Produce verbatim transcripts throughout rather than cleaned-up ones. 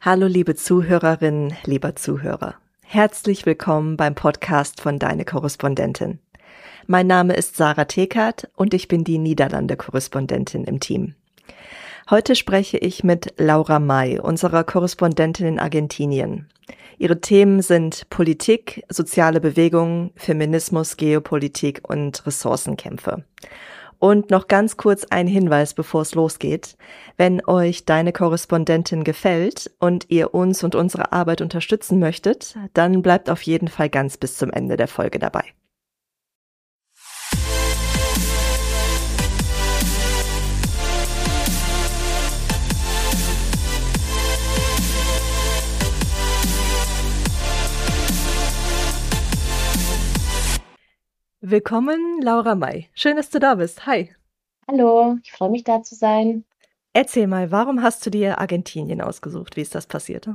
Hallo liebe Zuhörerinnen, lieber Zuhörer. Herzlich willkommen beim Podcast von Deine Korrespondentin. Mein Name ist Sarah Thekert und ich bin die Niederlande-Korrespondentin im Team. Heute spreche ich mit Laura May, unserer Korrespondentin in Argentinien. Ihre Themen sind Politik, soziale Bewegungen, Feminismus, Geopolitik und Ressourcenkämpfe. Und noch ganz kurz ein Hinweis, bevor es losgeht. Wenn euch Deine Korrespondentin gefällt und ihr uns und unsere Arbeit unterstützen möchtet, dann bleibt auf jeden Fall ganz bis zum Ende der Folge dabei. Willkommen, Laura May. Schön, dass du da bist. Hi. Hallo, ich freue mich, da zu sein. Erzähl mal, warum hast du dir Argentinien ausgesucht? Wie ist das passiert?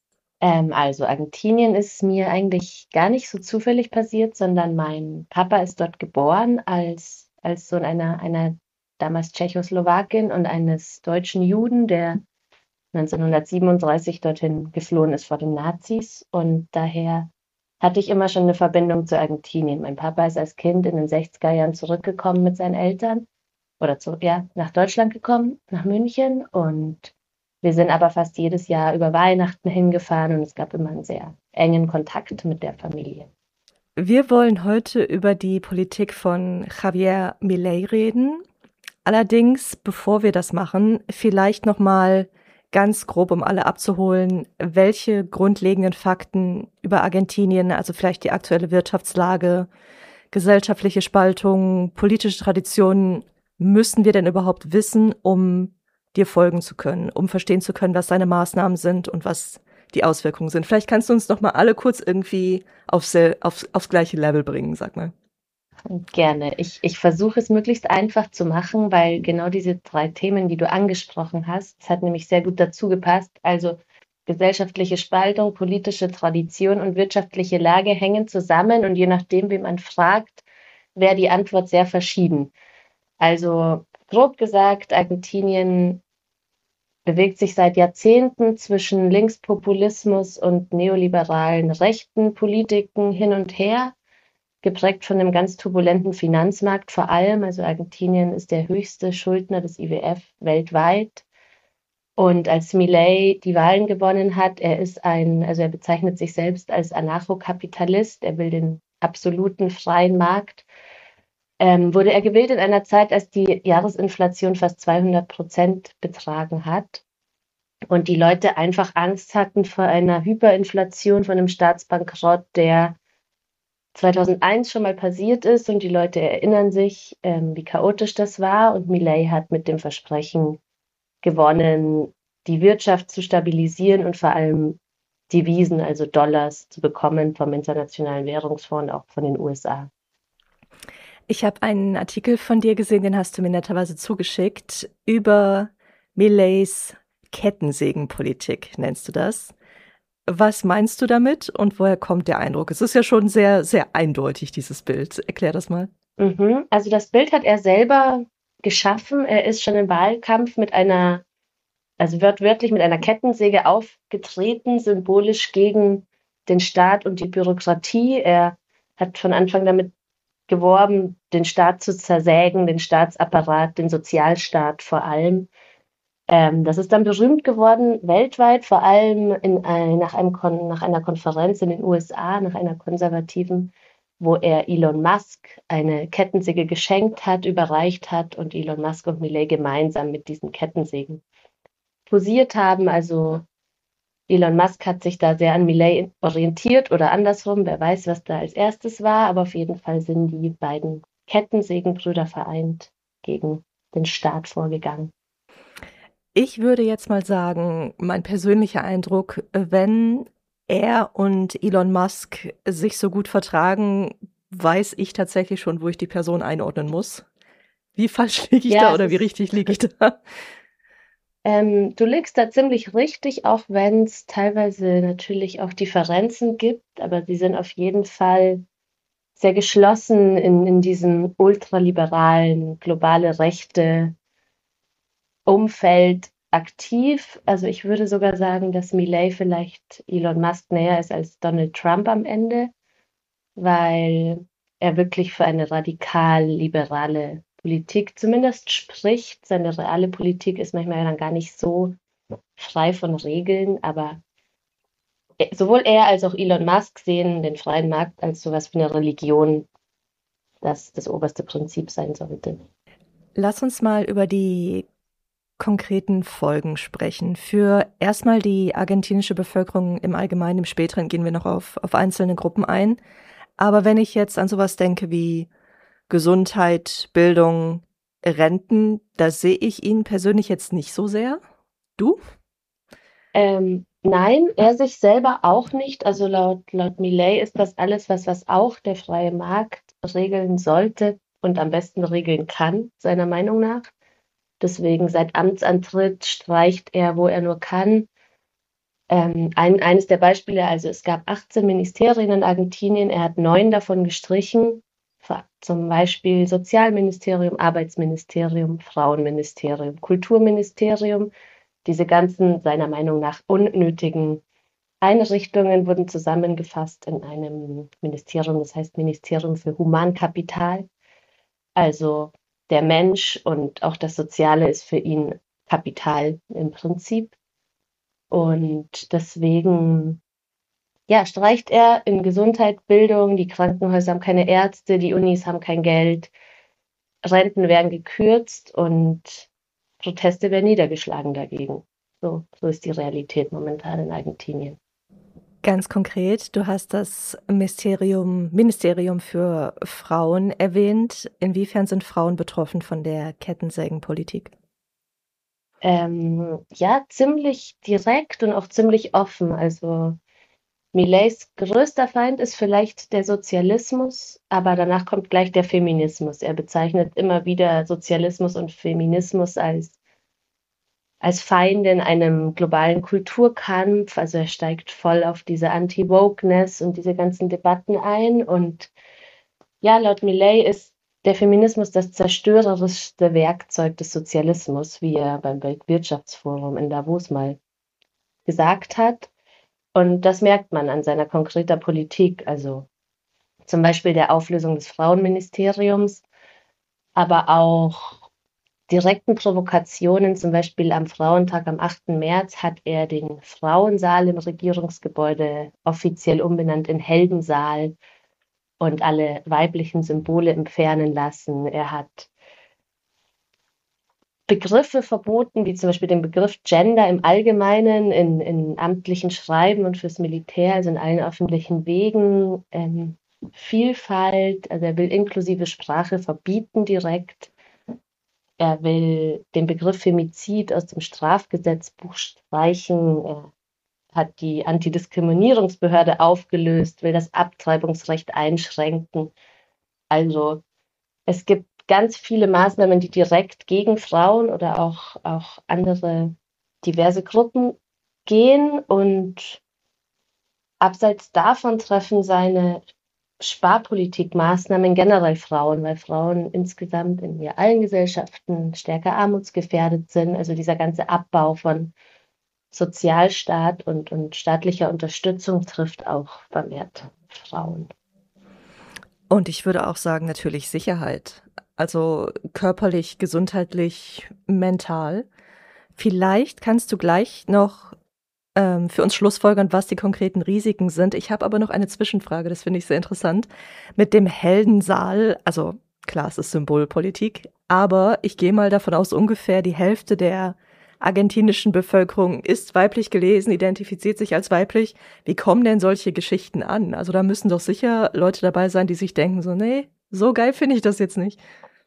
Ähm, also Argentinien ist mir eigentlich gar nicht so zufällig passiert, sondern mein Papa ist dort geboren als, als Sohn einer, einer damals Tschechoslowakin und eines deutschen Juden, der neunzehnhundertsiebenunddreißig dorthin geflohen ist vor den Nazis. Und daher hatte ich immer schon eine Verbindung zu Argentinien. Mein Papa ist als Kind in den sechziger Jahren zurückgekommen mit seinen Eltern oder zu, ja, nach Deutschland gekommen, nach München. Und wir sind aber fast jedes Jahr über Weihnachten hingefahren und es gab immer einen sehr engen Kontakt mit der Familie. Wir wollen heute über die Politik von Javier Milei reden. Allerdings, bevor wir das machen, vielleicht noch mal ganz grob, um alle abzuholen, welche grundlegenden Fakten über Argentinien, also vielleicht die aktuelle Wirtschaftslage, gesellschaftliche Spaltung, politische Traditionen, müssen wir denn überhaupt wissen, um dir folgen zu können, um verstehen zu können, was deine Maßnahmen sind und was die Auswirkungen sind. Vielleicht kannst du uns noch mal alle kurz irgendwie aufs, aufs, aufs gleiche Level bringen, sag mal. Gerne. Ich, ich versuche es möglichst einfach zu machen, weil genau diese drei Themen, die du angesprochen hast, das hat nämlich sehr gut dazu gepasst. Also gesellschaftliche Spaltung, politische Tradition und wirtschaftliche Lage hängen zusammen und je nachdem, wen man fragt, wäre die Antwort sehr verschieden. Also grob gesagt, Argentinien bewegt sich seit Jahrzehnten zwischen Linkspopulismus und neoliberalen rechten Politiken hin und her, geprägt von einem ganz turbulenten Finanzmarkt vor allem. Also Argentinien ist der höchste Schuldner des I W F weltweit. Und als Milei die Wahlen gewonnen hat, er ist ein, also er bezeichnet sich selbst als Anarchokapitalist, er will den absoluten freien Markt. Ähm, wurde er gewählt in einer Zeit, als die Jahresinflation fast zweihundert Prozent betragen hat und die Leute einfach Angst hatten vor einer Hyperinflation, von einem Staatsbankrott, der zweitausendeins schon mal passiert ist und die Leute erinnern sich, ähm, wie chaotisch das war und Milei hat mit dem Versprechen gewonnen, die Wirtschaft zu stabilisieren und vor allem Devisen, also Dollars, zu bekommen vom Internationalen Währungsfonds und auch von den U S A. Ich habe einen Artikel von dir gesehen, den hast du mir netterweise zugeschickt, über Mileis Kettensägenpolitik, nennst du das. Was meinst du damit und woher kommt der Eindruck? Es ist ja schon sehr, sehr eindeutig, dieses Bild. Erklär das mal. Mhm. Also das Bild hat er selber geschaffen. Er ist schon im Wahlkampf mit einer, also wörtlich mit einer Kettensäge aufgetreten, symbolisch gegen den Staat und die Bürokratie. Er hat von Anfang damit geworben, den Staat zu zersägen, den Staatsapparat, den Sozialstaat vor allem. Ähm, das ist dann berühmt geworden weltweit, vor allem in ein, nach, einem Kon- nach einer Konferenz in den U S A, nach einer konservativen, wo er Elon Musk eine Kettensäge geschenkt hat, überreicht hat und Elon Musk und Milei gemeinsam mit diesen Kettensägen posiert haben. Also Elon Musk hat sich da sehr an Milei orientiert oder andersrum, wer weiß, was da als erstes war, aber auf jeden Fall sind die beiden Kettensägenbrüder vereint gegen den Staat vorgegangen. Ich würde jetzt mal sagen, mein persönlicher Eindruck, wenn er und Elon Musk sich so gut vertragen, weiß ich tatsächlich schon, wo ich die Person einordnen muss. Wie falsch liege ich Ja, da es oder wie ist, richtig liege ich da? ähm, du liegst da ziemlich richtig, auch wenn es teilweise natürlich auch Differenzen gibt, aber sie sind auf jeden Fall sehr geschlossen in, in diesem ultraliberalen, globale Rechte Umfeld. aktiv. Also ich würde sogar sagen, dass Milei vielleicht Elon Musk näher ist als Donald Trump am Ende, weil er wirklich für eine radikal-liberale Politik zumindest spricht. Seine reale Politik ist manchmal dann gar nicht so frei von Regeln, aber sowohl er als auch Elon Musk sehen den freien Markt als sowas wie eine Religion, das das oberste Prinzip sein sollte. Lass uns mal über die konkreten Folgen sprechen. Für erstmal die argentinische Bevölkerung im Allgemeinen, im Späteren gehen wir noch auf, auf einzelne Gruppen ein. Aber wenn ich jetzt an sowas denke wie Gesundheit, Bildung, Renten, da sehe ich ihn persönlich jetzt nicht so sehr. Du? Ähm, nein, er sich selber auch nicht. Also laut, laut Milei ist das alles, was, was auch der freie Markt regeln sollte und am besten regeln kann, seiner Meinung nach. Deswegen seit Amtsantritt streicht er, wo er nur kann. Ähm, ein, eines der Beispiele, also es gab achtzehn Ministerien in Argentinien, er hat neun davon gestrichen, zum Beispiel Sozialministerium, Arbeitsministerium, Frauenministerium, Kulturministerium. Diese ganzen, seiner Meinung nach, unnötigen Einrichtungen wurden zusammengefasst in einem Ministerium, das heißt Ministerium für Humankapital. Also der Mensch und auch das Soziale ist für ihn Kapital im Prinzip. Und deswegen, ja, streicht er in Gesundheit, Bildung, die Krankenhäuser haben keine Ärzte, die Unis haben kein Geld, Renten werden gekürzt und Proteste werden niedergeschlagen dagegen. So, so ist die Realität momentan in Argentinien. Ganz konkret, du hast das Ministerium, Ministerium für Frauen erwähnt. Inwiefern sind Frauen betroffen von der Kettensägenpolitik? Ähm, ja, ziemlich direkt und auch ziemlich offen. Also Mileis größter Feind ist vielleicht der Sozialismus, aber danach kommt gleich der Feminismus. Er bezeichnet immer wieder Sozialismus und Feminismus als als Feinde in einem globalen Kulturkampf. Also er steigt voll auf diese Anti-Wokeness und diese ganzen Debatten ein. Und ja, laut Milei ist der Feminismus das zerstörerischste Werkzeug des Sozialismus, wie er beim Weltwirtschaftsforum in Davos mal gesagt hat. Und das merkt man an seiner konkreten Politik, also zum Beispiel der Auflösung des Frauenministeriums, aber auch direkten Provokationen, zum Beispiel am Frauentag am achten März hat er den Frauensaal im Regierungsgebäude offiziell umbenannt in Heldensaal und alle weiblichen Symbole entfernen lassen. Er hat Begriffe verboten, wie zum Beispiel den Begriff Gender im Allgemeinen in, in amtlichen Schreiben und fürs Militär, also in allen öffentlichen Wegen. Ähm, Vielfalt, also er will inklusive Sprache verbieten direkt. Er will den Begriff Femizid aus dem Strafgesetzbuch streichen. Er hat die Antidiskriminierungsbehörde aufgelöst, will das Abtreibungsrecht einschränken. Also es gibt ganz viele Maßnahmen, die direkt gegen Frauen oder auch, auch andere diverse Gruppen gehen. Und abseits davon treffen seine Sparpolitikmaßnahmen generell Frauen, weil Frauen insgesamt in ja allen Gesellschaften stärker armutsgefährdet sind. Also dieser ganze Abbau von Sozialstaat und, und staatlicher Unterstützung trifft auch vermehrt Frauen. Und ich würde auch sagen, natürlich Sicherheit. Also körperlich, gesundheitlich, mental. Vielleicht kannst du gleich noch ähm, für uns schlussfolgern, was die konkreten Risiken sind. Ich habe aber noch eine Zwischenfrage, das finde ich sehr interessant. Mit dem Heldensaal, also klar, es ist Symbolpolitik, aber ich gehe mal davon aus, ungefähr die Hälfte der argentinischen Bevölkerung ist weiblich gelesen, identifiziert sich als weiblich. Wie kommen denn solche Geschichten an? Also da müssen doch sicher Leute dabei sein, die sich denken so, nee, so geil finde ich das jetzt nicht.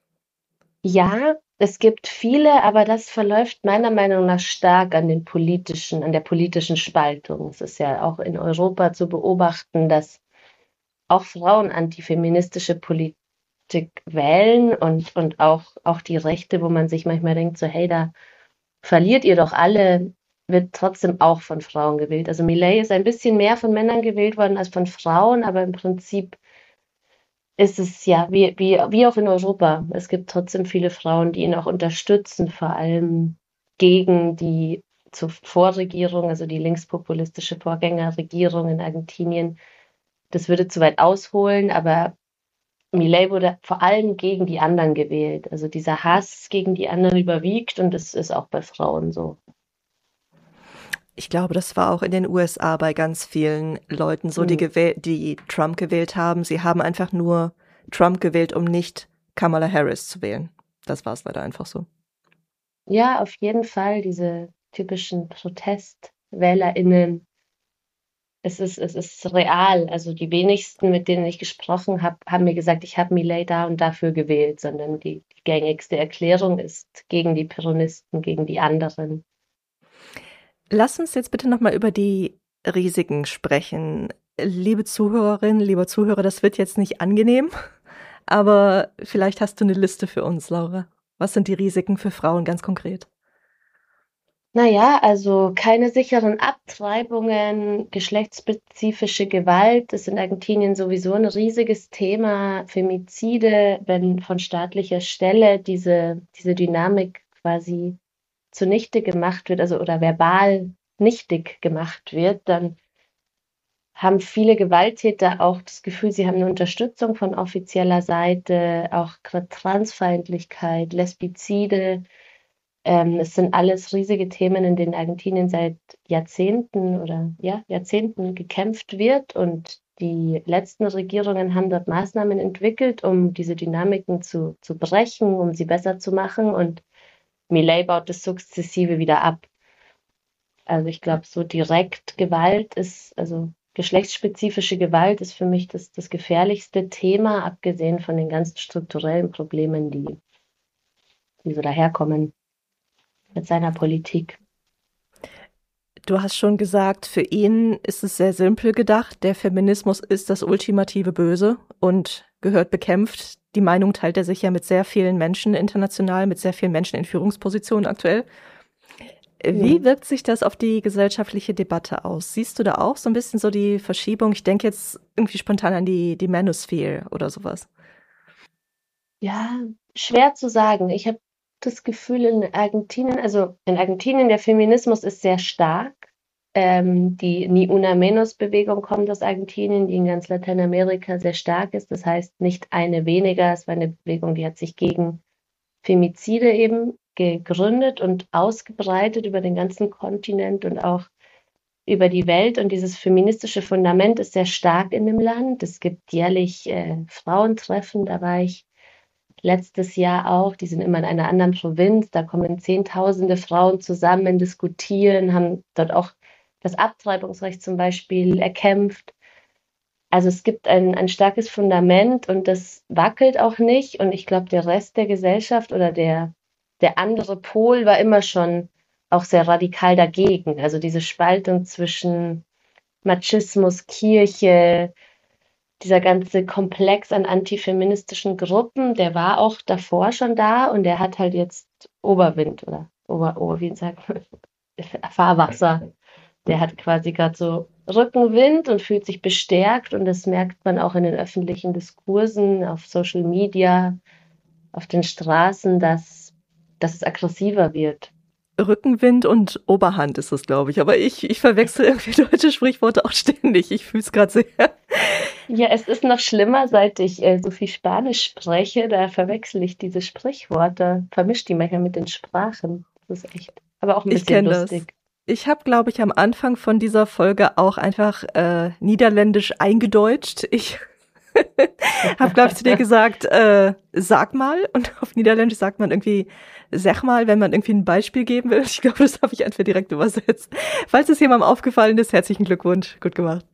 Ja, es gibt viele, aber das verläuft meiner Meinung nach stark an den politischen, an der politischen Spaltung. Es ist ja auch in Europa zu beobachten, dass auch Frauen antifeministische Politik wählen und, und auch, auch die Rechte, wo man sich manchmal denkt, so, hey, da verliert ihr doch alle, wird trotzdem auch von Frauen gewählt. Also Milei ist ein bisschen mehr von Männern gewählt worden als von Frauen, aber im Prinzip ist es ja wie, wie, wie auch in Europa. Es gibt trotzdem viele Frauen, die ihn auch unterstützen, vor allem gegen die Vorregierung, also die linkspopulistische Vorgängerregierung in Argentinien. Das würde zu weit ausholen, aber Milei wurde vor allem gegen die anderen gewählt. Also dieser Hass gegen die anderen überwiegt und das ist auch bei Frauen so. Ich glaube, das war auch in den U S A bei ganz vielen Leuten so, die, Hm. gewäh- die Trump gewählt haben. Sie haben einfach nur Trump gewählt, um nicht Kamala Harris zu wählen. Das war es leider einfach so. Ja, auf jeden Fall diese typischen ProtestwählerInnen. Es ist, es ist real. Also die wenigsten, mit denen ich gesprochen habe, haben mir gesagt, ich habe Milei da und dafür gewählt, sondern die, die gängigste Erklärung ist gegen die Peronisten, gegen die anderen. Lass uns jetzt bitte nochmal über die Risiken sprechen. Liebe Zuhörerinnen, lieber Zuhörer, das wird jetzt nicht angenehm, aber vielleicht hast du eine Liste für uns, Laura. Was sind die Risiken für Frauen ganz konkret? Naja, also keine sicheren Abtreibungen, geschlechtsspezifische Gewalt ist in Argentinien sowieso ein riesiges Thema. Femizide, wenn von staatlicher Stelle diese, diese Dynamik quasi zunichte gemacht wird, also oder verbal nichtig gemacht wird, dann haben viele Gewalttäter auch das Gefühl, sie haben eine Unterstützung von offizieller Seite, auch gerade Transfeindlichkeit, Lesbizide. Ähm, es sind alles riesige Themen, in denen Argentinien seit Jahrzehnten oder ja, Jahrzehnten gekämpft wird. Und die letzten Regierungen haben dort Maßnahmen entwickelt, um diese Dynamiken zu, zu brechen, um sie besser zu machen. Und Milei baut das sukzessive wieder ab. Also ich glaube, so direkt Gewalt ist, also geschlechtsspezifische Gewalt ist für mich das, das gefährlichste Thema, abgesehen von den ganzen strukturellen Problemen, die, die so daherkommen mit seiner Politik. Du hast schon gesagt, für ihn ist es sehr simpel gedacht. Der Feminismus ist das ultimative Böse und gehört bekämpft. Die Meinung teilt er sich ja mit sehr vielen Menschen international, mit sehr vielen Menschen in Führungspositionen aktuell. Wie wirkt sich das auf die gesellschaftliche Debatte aus? Siehst du da auch so ein bisschen so die Verschiebung? Ich denke jetzt irgendwie spontan an die, die Manosphere oder sowas. Ja, schwer zu sagen. Ich habe das Gefühl in Argentinien, also in Argentinien, der Feminismus ist sehr stark. Ähm, die Ni Una Menos Bewegung kommt aus Argentinien, die in ganz Lateinamerika sehr stark ist. Das heißt, nicht eine weniger. Es war eine Bewegung, die hat sich gegen Femizide eben gegründet und ausgebreitet über den ganzen Kontinent und auch über die Welt. Und dieses feministische Fundament ist sehr stark in dem Land. Es gibt jährlich äh, Frauentreffen, da war ich letztes Jahr auch, die sind immer in einer anderen Provinz, da kommen Zehntausende Frauen zusammen, diskutieren, haben dort auch das Abtreibungsrecht zum Beispiel erkämpft. Also es gibt ein, ein starkes Fundament und das wackelt auch nicht. Und ich glaube, der Rest der Gesellschaft oder der, der andere Pol war immer schon auch sehr radikal dagegen. Also diese Spaltung zwischen Machismus, Kirche, dieser ganze Komplex an antifeministischen Gruppen, der war auch davor schon da und der hat halt jetzt Oberwind oder Ober, Ober wie sagt man, Fahrwasser. Der hat quasi gerade so Rückenwind und fühlt sich bestärkt und das merkt man auch in den öffentlichen Diskursen, auf Social Media, auf den Straßen, dass, dass es aggressiver wird. Rückenwind und Oberhand ist es, glaube ich. Aber ich, ich verwechsel irgendwie deutsche Sprichworte auch ständig. Ich fühle es gerade sehr. Ja, es ist noch schlimmer, seit ich äh, so viel Spanisch spreche, da verwechsel ich diese Sprichworte, vermische die manchmal mit den Sprachen. Das ist echt, aber auch ein Ich bisschen kenne das. lustig. Ich habe, glaube ich, am Anfang von dieser Folge auch einfach äh, Niederländisch eingedeutscht. Ich habe, glaube ich, zu dir gesagt, äh, sag mal. Und auf Niederländisch sagt man irgendwie, sag mal, wenn man irgendwie ein Beispiel geben will. Ich glaube, das habe ich einfach direkt übersetzt. Falls es jemandem aufgefallen ist, herzlichen Glückwunsch. Gut gemacht.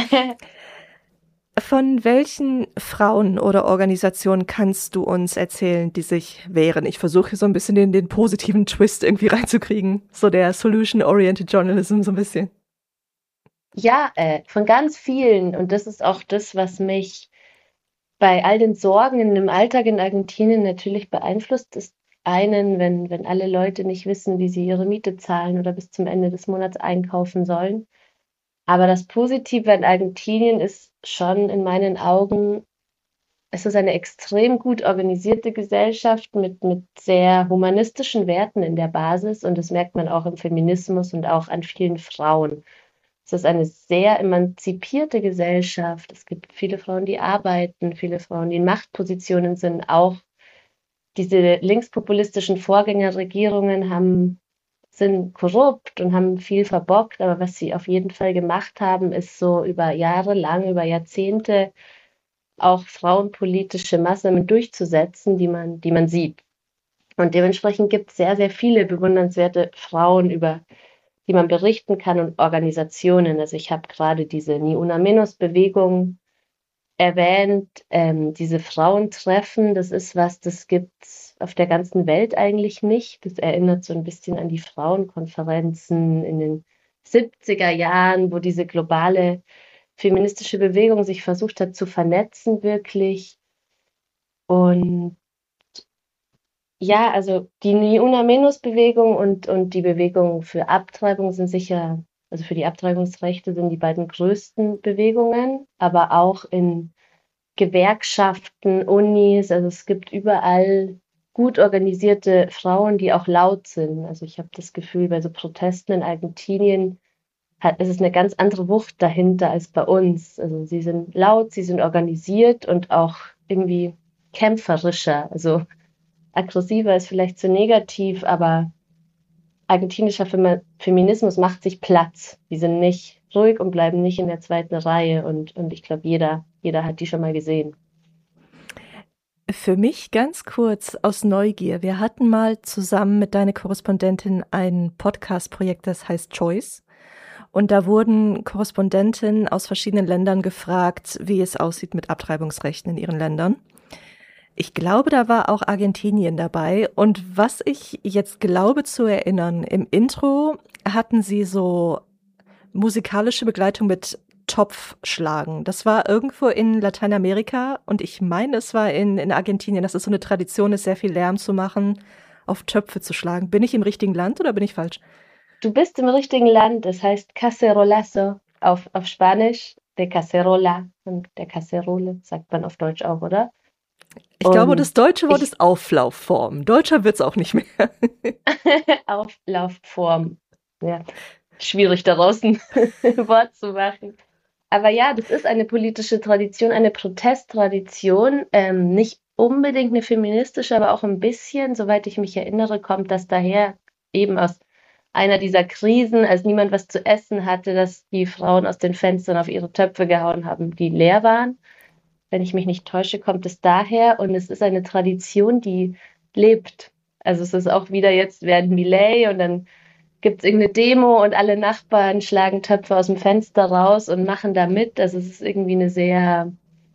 Von welchen Frauen oder Organisationen kannst du uns erzählen, die sich wehren? Ich versuche so ein bisschen den, den positiven Twist irgendwie reinzukriegen. So der Solution-Oriented Journalism so ein bisschen. Ja, äh, von ganz vielen. Und das ist auch das, was mich bei all den Sorgen in dem Alltag in Argentinien natürlich beeinflusst, ist einen, wenn, wenn alle Leute nicht wissen, wie sie ihre Miete zahlen oder bis zum Ende des Monats einkaufen sollen. Aber das Positive an Argentinien ist schon in meinen Augen, es ist eine extrem gut organisierte Gesellschaft mit, mit sehr humanistischen Werten in der Basis und das merkt man auch im Feminismus und auch an vielen Frauen. Es ist eine sehr emanzipierte Gesellschaft. Es gibt viele Frauen, die arbeiten, viele Frauen, die in Machtpositionen sind. Auch diese linkspopulistischen Vorgängerregierungen haben, sind korrupt und haben viel verbockt. Aber was sie auf jeden Fall gemacht haben, ist so über Jahre lang, über Jahrzehnte auch frauenpolitische Maßnahmen durchzusetzen, die man, die man sieht. Und dementsprechend gibt es sehr, sehr viele bewundernswerte Frauen, über die man berichten kann und Organisationen. Also ich habe gerade diese Ni Una Menos Bewegung erwähnt, ähm, diese Frauentreffen, das ist was, das gibt's auf der ganzen Welt eigentlich nicht. Das erinnert so ein bisschen an die Frauenkonferenzen in den siebziger Jahren, wo diese globale feministische Bewegung sich versucht hat zu vernetzen wirklich. Und ja, also die Ni Una Menos Bewegung und, und die Bewegung für Abtreibung sind sicher, also für die Abtreibungsrechte sind die beiden größten Bewegungen, aber auch in Gewerkschaften, Unis, also es gibt überall gut organisierte Frauen, die auch laut sind. Also ich habe das Gefühl, bei so Protesten in Argentinien hat, es ist eine ganz andere Wucht dahinter als bei uns. Also sie sind laut, sie sind organisiert und auch irgendwie kämpferischer. Also aggressiver ist vielleicht zu negativ, aber argentinischer Fem Feminismus macht sich Platz. Die sind nicht ruhig und bleiben nicht in der zweiten Reihe und, und ich glaube, jeder, jeder hat die schon mal gesehen. Für mich ganz kurz aus Neugier. Wir hatten mal zusammen mit deiner Korrespondentin ein Podcast-Projekt, das heißt Choice. Und da wurden Korrespondentinnen aus verschiedenen Ländern gefragt, wie es aussieht mit Abtreibungsrechten in ihren Ländern. Ich glaube, da war auch Argentinien dabei. Und was ich jetzt glaube zu erinnern, im Intro hatten sie so musikalische Begleitung mit Topfschlagen. Das war irgendwo in Lateinamerika und ich meine, es war in, in Argentinien, dass es so eine Tradition ist, sehr viel Lärm zu machen, auf Töpfe zu schlagen. Bin ich im richtigen Land oder bin ich falsch? Du bist im richtigen Land, das heißt Cacerolazo auf, auf Spanisch, de Cacerola und der Cacerole, sagt man auf Deutsch auch, oder? Ich glaube, das Und deutsche Wort ich, ist Auflaufform. Deutscher wird's auch nicht mehr. Auflaufform. Ja, schwierig daraus ein Wort zu machen. Aber ja, das ist eine politische Tradition, eine Protesttradition, ähm, nicht unbedingt eine feministische, aber auch ein bisschen, soweit ich mich erinnere, kommt das daher eben aus einer dieser Krisen, als niemand was zu essen hatte, dass die Frauen aus den Fenstern auf ihre Töpfe gehauen haben, die leer waren. Wenn ich mich nicht täusche, kommt es daher und es ist eine Tradition, die lebt. Also es ist auch wieder jetzt werden Millet und dann gibt es irgendeine Demo und alle Nachbarn schlagen Töpfe aus dem Fenster raus und machen da mit. Also es ist irgendwie eine sehr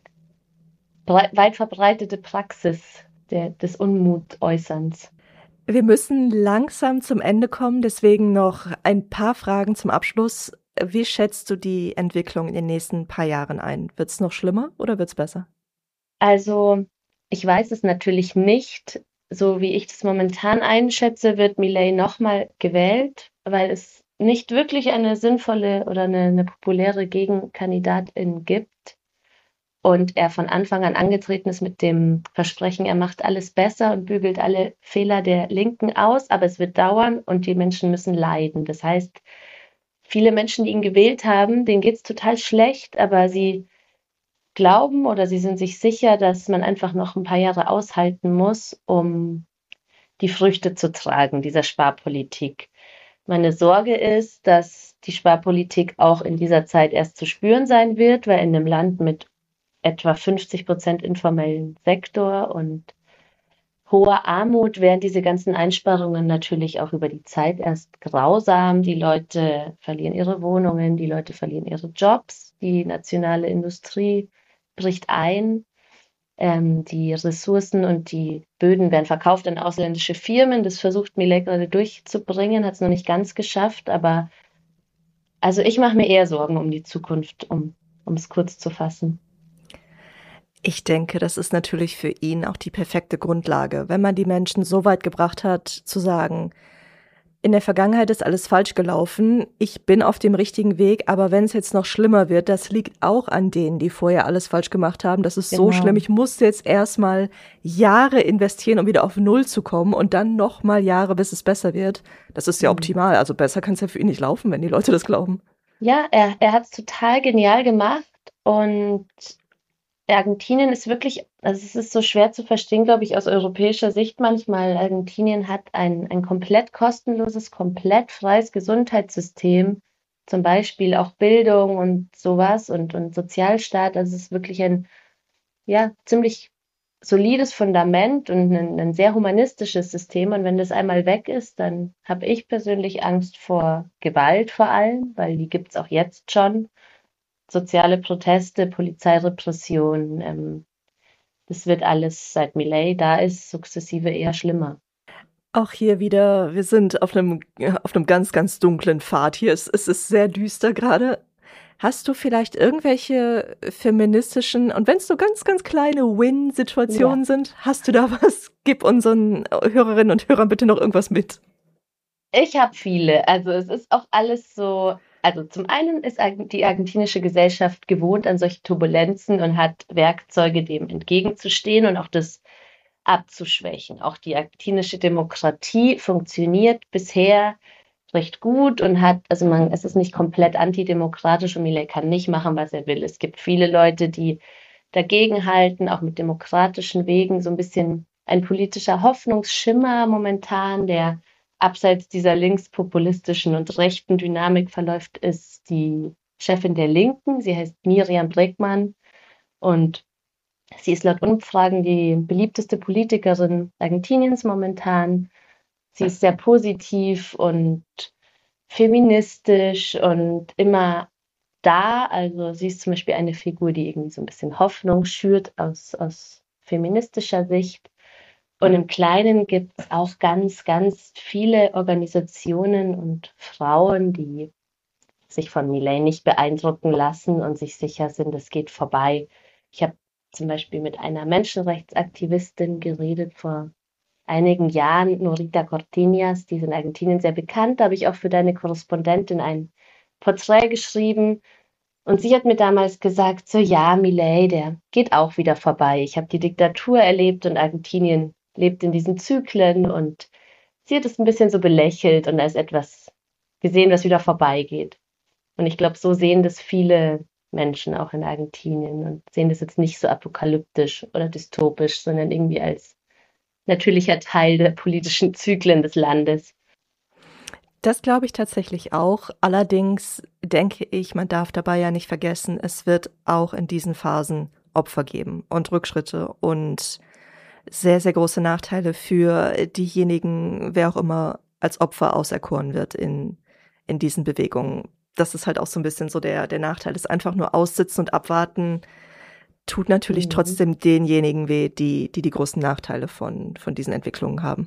weit verbreitete Praxis der, des Unmutäußerns. Wir müssen langsam zum Ende kommen, deswegen noch ein paar Fragen zum Abschluss. Wie schätzt du die Entwicklung in den nächsten paar Jahren ein? Wird's noch schlimmer oder wird's besser? Also ich weiß es natürlich nicht. So wie ich das momentan einschätze, wird Milei nochmal gewählt, weil es nicht wirklich eine sinnvolle oder eine, eine populäre Gegenkandidatin gibt. Und er von Anfang an angetreten ist mit dem Versprechen, er macht alles besser und bügelt alle Fehler der Linken aus, aber es wird dauern und die Menschen müssen leiden. Das heißt, viele Menschen, die ihn gewählt haben, denen geht's total schlecht, aber sie glauben oder sie sind sich sicher, dass man einfach noch ein paar Jahre aushalten muss, um die Früchte zu tragen, dieser Sparpolitik. Meine Sorge ist, dass die Sparpolitik auch in dieser Zeit erst zu spüren sein wird, weil in einem Land mit etwa fünfzig Prozent informellen Sektor und hoher Armut wären diese ganzen Einsparungen natürlich auch über die Zeit erst grausam. Die Leute verlieren ihre Wohnungen, die Leute verlieren ihre Jobs, die nationale Industrie bricht ein, ähm, die Ressourcen und die Böden werden verkauft an ausländische Firmen. Das versucht Milei gerade durchzubringen, hat es noch nicht ganz geschafft, aber also ich mache mir eher Sorgen um die Zukunft, um um es kurz zu fassen. Ich denke, das ist natürlich für ihn auch die perfekte Grundlage, wenn man die Menschen so weit gebracht hat, zu sagen, in der Vergangenheit ist alles falsch gelaufen. Ich bin auf dem richtigen Weg, aber wenn es jetzt noch schlimmer wird, das liegt auch an denen, die vorher alles falsch gemacht haben. Das ist Genau. so schlimm. Ich musste jetzt erstmal Jahre investieren, um wieder auf Null zu kommen und dann noch mal Jahre, bis es besser wird. Das ist ja Mhm. optimal. Also besser kann es ja für ihn nicht laufen, wenn die Leute das glauben. Ja, er, er hat es total genial gemacht und Argentinien ist wirklich, also es ist so schwer zu verstehen, glaube ich, aus europäischer Sicht manchmal. Argentinien hat ein, ein komplett kostenloses, komplett freies Gesundheitssystem, zum Beispiel auch Bildung und sowas und, und Sozialstaat. Also es ist wirklich ein, ja, ziemlich solides Fundament und ein, ein sehr humanistisches System. Und wenn das einmal weg ist, dann habe ich persönlich Angst vor Gewalt vor allem, weil die gibt es auch jetzt schon. Soziale Proteste, Polizeirepression, ähm, das wird alles, seit Milei da ist, sukzessive eher schlimmer. Auch hier wieder, wir sind auf einem, auf einem ganz, ganz dunklen Pfad. Hier ist, es ist sehr düster gerade. Hast du vielleicht irgendwelche feministischen, und wenn es so ganz, ganz kleine Win-Situationen Ja, sind, hast du da was? Gib unseren Hörerinnen und Hörern bitte noch irgendwas mit. ich habe viele. Also es ist auch alles so, also zum einen ist Argen- die argentinische Gesellschaft gewohnt an solche Turbulenzen und hat Werkzeuge, dem entgegenzustehen und auch das abzuschwächen. Auch die argentinische Demokratie funktioniert bisher recht gut und hat, also man, es ist nicht komplett antidemokratisch und Milei kann nicht machen, was er will. Es gibt viele Leute, die dagegenhalten, auch mit demokratischen Wegen, so ein bisschen ein politischer Hoffnungsschimmer momentan, der abseits dieser linkspopulistischen und rechten Dynamik verläuft, ist die Chefin der Linken. Sie heißt Miriam Bregman und sie ist laut Umfragen die beliebteste Politikerin Argentiniens momentan. Sie ist sehr positiv und feministisch und immer da. Also sie ist zum Beispiel eine Figur, die irgendwie so ein bisschen Hoffnung schürt aus, aus feministischer Sicht. Und im Kleinen gibt es auch ganz, ganz viele Organisationen und Frauen, die sich von Milei nicht beeindrucken lassen und sich sicher sind, es geht vorbei. Ich habe zum Beispiel mit einer Menschenrechtsaktivistin geredet vor einigen Jahren, Norita Cortiñas, die ist in Argentinien sehr bekannt. Da habe ich auch für deine Korrespondentin ein Porträt geschrieben. Und sie hat mir damals gesagt, so ja, Milei, der geht auch wieder vorbei. Ich habe die Diktatur erlebt und Argentinien lebt in diesen Zyklen und sie hat es ein bisschen so belächelt und als etwas gesehen, was wieder vorbeigeht. Und ich glaube, so sehen das viele Menschen auch in Argentinien und sehen das jetzt nicht so apokalyptisch oder dystopisch, sondern irgendwie als natürlicher Teil der politischen Zyklen des Landes. Das glaube ich tatsächlich auch. Allerdings denke ich, man darf dabei ja nicht vergessen, es wird auch in diesen Phasen Opfer geben und Rückschritte und sehr, sehr große Nachteile für diejenigen, wer auch immer als Opfer auserkoren wird in, in diesen Bewegungen. Das ist halt auch so ein bisschen so der, der Nachteil, ist einfach nur aussitzen und abwarten, tut natürlich Mhm. trotzdem denjenigen weh, die, die die großen Nachteile von, von diesen Entwicklungen haben.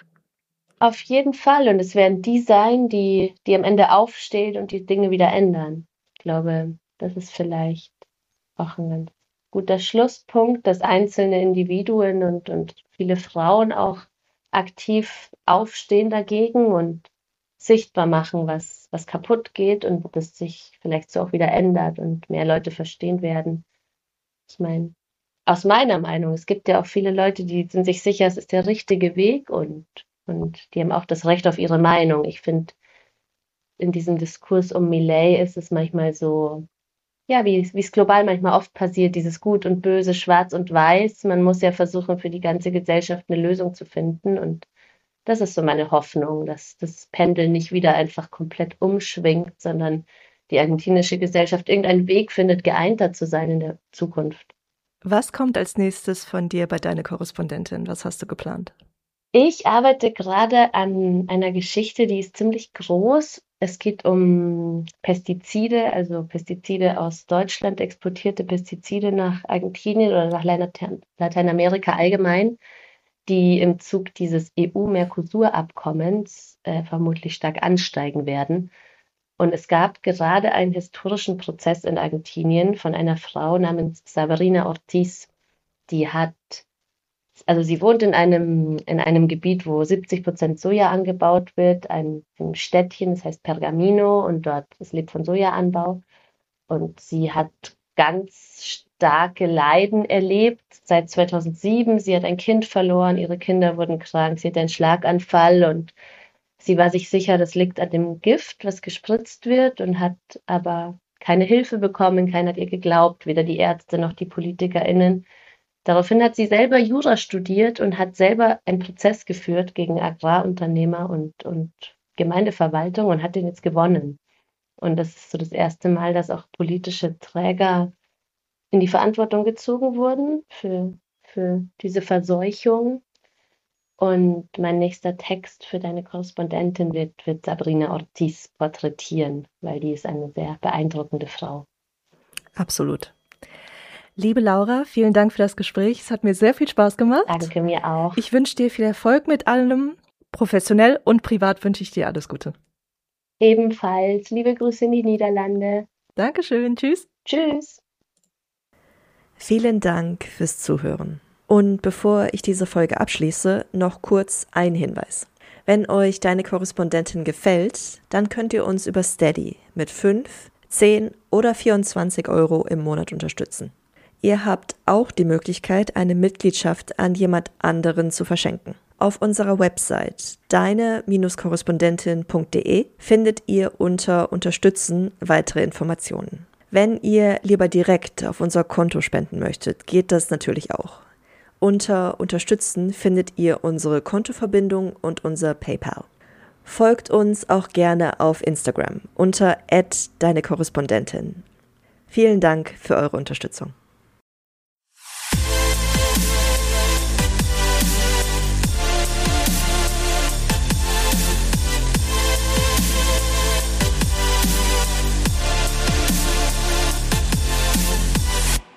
Auf jeden Fall. Und es werden die sein, die, die am Ende aufstehen und die Dinge wieder ändern. Ich glaube, das ist vielleicht auch ein ganz guter Schlusspunkt, dass einzelne Individuen und, und viele Frauen auch aktiv aufstehen dagegen und sichtbar machen, was, was kaputt geht und das sich vielleicht so auch wieder ändert und mehr Leute verstehen werden. Ich meine, aus meiner Meinung, es gibt ja auch viele Leute, die sind sich sicher, es ist der richtige Weg und, und die haben auch das Recht auf ihre Meinung. Ich finde, in diesem Diskurs um Millet ist es manchmal so, ja, wie, wie es global manchmal oft passiert, dieses Gut und Böse, Schwarz und Weiß. Man muss ja versuchen, für die ganze Gesellschaft eine Lösung zu finden. Und das ist so meine Hoffnung, dass das Pendel nicht wieder einfach komplett umschwingt, sondern die argentinische Gesellschaft irgendeinen Weg findet, geeinter zu sein in der Zukunft. Was kommt als nächstes von dir bei deiner Korrespondentin? Was hast du geplant? Ich arbeite gerade an einer Geschichte, die ist ziemlich groß. Es geht um Pestizide, also Pestizide aus Deutschland, exportierte Pestizide nach Argentinien oder nach Latein- Lateinamerika allgemein, die im Zug dieses E U-Mercosur-Abkommens äh, vermutlich stark ansteigen werden. Und es gab gerade einen historischen Prozess in Argentinien von einer Frau namens Sabrina Ortiz, die hat also sie wohnt in einem, in einem Gebiet, wo siebzig Prozent Soja angebaut wird, ein, ein Städtchen, das heißt Pergamino, und dort, es lebt von Sojaanbau. Und sie hat ganz starke Leiden erlebt seit zweitausendsieben. Sie hat ein Kind verloren, ihre Kinder wurden krank, sie hat einen Schlaganfall und sie war sich sicher, das liegt an dem Gift, was gespritzt wird, und hat aber keine Hilfe bekommen, keiner hat ihr geglaubt, weder die Ärzte noch die PolitikerInnen. Daraufhin hat sie selber Jura studiert und hat selber einen Prozess geführt gegen Agrarunternehmer und, und Gemeindeverwaltung und hat den jetzt gewonnen. Und das ist so das erste Mal, dass auch politische Träger in die Verantwortung gezogen wurden für, für diese Verseuchung. Und mein nächster Text für deine Korrespondentin wird, wird Sabrina Ortiz porträtieren, weil die ist eine sehr beeindruckende Frau. Absolut. Liebe Laura, vielen Dank für das Gespräch. Es hat mir sehr viel Spaß gemacht. Danke, mir auch. Ich wünsche dir viel Erfolg mit allem. Professionell und privat wünsche ich dir alles Gute. Ebenfalls. Liebe Grüße in die Niederlande. Dankeschön. Tschüss. Tschüss. Vielen Dank fürs Zuhören. Und bevor ich diese Folge abschließe, noch kurz ein Hinweis. Wenn euch deine Korrespondentin gefällt, dann könnt ihr uns über Steady mit fünf, zehn oder vierundzwanzig Euro im Monat unterstützen. Ihr habt auch die Möglichkeit, eine Mitgliedschaft an jemand anderen zu verschenken. Auf unserer Website deine Korrespondentin punkt de findet ihr unter Unterstützen weitere Informationen. Wenn ihr lieber direkt auf unser Konto spenden möchtet, geht das natürlich auch. Unter Unterstützen findet ihr unsere Kontoverbindung und unser PayPal. Folgt uns auch gerne auf Instagram unter at deine Korrespondentin. Vielen Dank für eure Unterstützung.